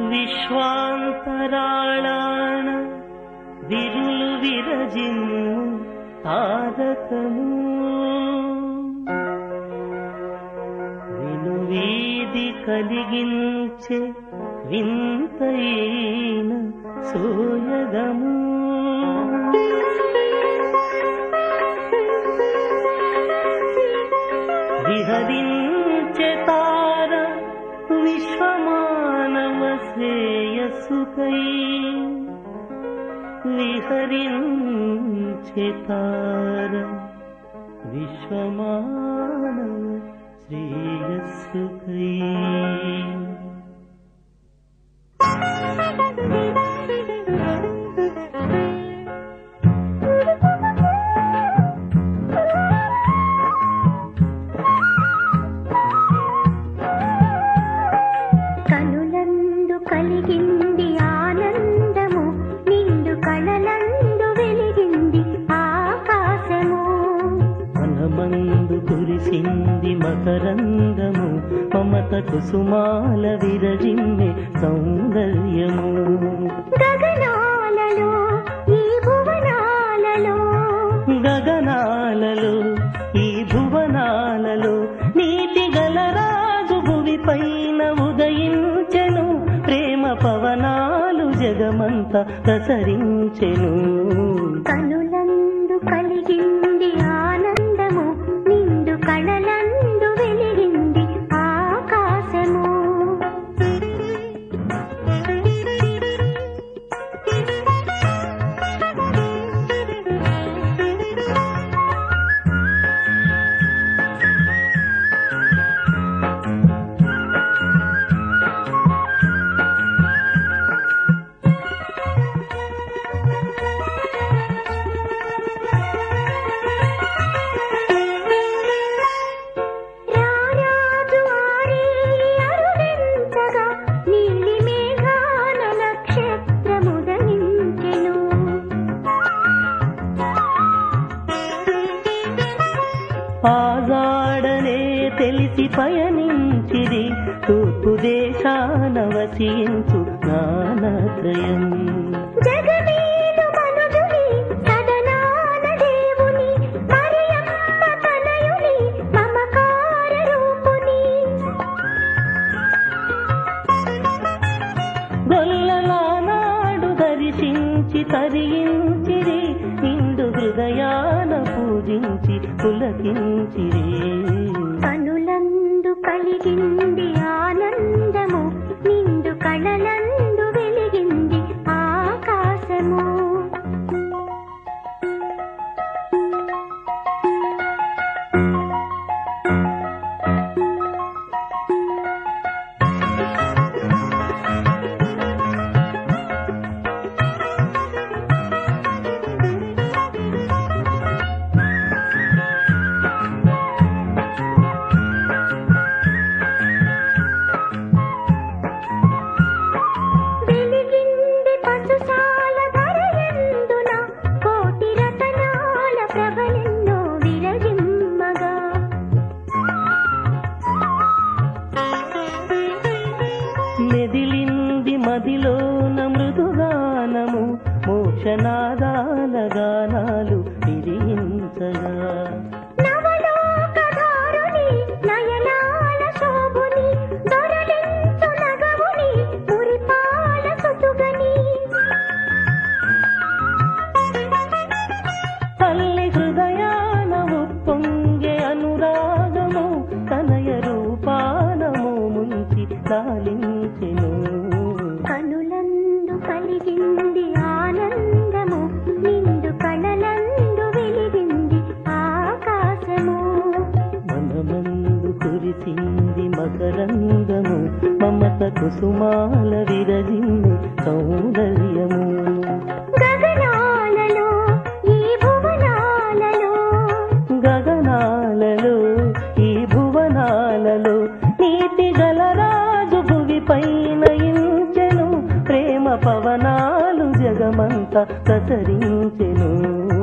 విశ్వాంతరాళాన విరులు విరజిమ్ము తారకము వినువీధి కలిగించే వింతైన సోయగము విహరించే తార విశ్వమానవ శ్రేయస్సుకై విహరించే తార విశ్వమానవ శ్రేయస్సుకై కనులందు కలిగింది ఆనందము నిండు కళలందు వెలిగింది ఆకాశము మనమందు కురిసింది మకరందము మమత కుసుమాల విరజిమ్మె సౌందర్యము గగనాలలో ఈ భువనాలలో గగనాలలో ఈ భువనాలలో నీతి గలరాజు భువి పైన ఉదయించెను ప్రేమ పవనాలు జగమంత ప్రసరించెను కనులందు కలిగింది ఆనందము నిండు కళలందు వెలిగింది ఆకాశము రారాజు ఆరేయి అరుదించగా నీలి మేఘాన నక్షత్రముదయించెను ఆజాడనే తెలిసి పయనించిరి తూర్పు దేశాన వసించు నానత్రయం జగమేలు మనుజుని సదనాన దేవుని మరియమ్మ తనయుని మమకార రూపుని గొల్లలానాడు దర్శించి తరించిరి నిండు హృదయాన పూజించి పులకించిరి కనులందు కలిగింది ఆనందము నిండు కళలందు వెలిగింది ఆకాశము వెలిగింది పశుశాల ధరయందున కోటి రతనాల ప్రభలెన్నో విరజిమ్మగా మెదిలింది మదిలోన మృదుగానము మోక్షనాదాల గానాలు విరించగా నవలోకధారుని నయనాల శోభుని దొరలించు నగవుని మురిపాల సుతుగని తల్లి హృదయాన ఉప్పొంగే అనురాగము తనయ రూపానము ముంచి లాలించెను కనులందు కలిగింది ఆనందము నిండు కళలందు వెలిగింది ఆకాశము మనమందు కురిసింది మకరందము మమత కుసుమాల విరజిమ్మె సౌందర్యము గగనాలలో ఈ భువనాలలో గగనాలలో ఈ భువనాలలో నీతి గలరాజు భువి పైన ఇంచెను ప్రేమ పవనాలు జగమంత ప్రసరించెను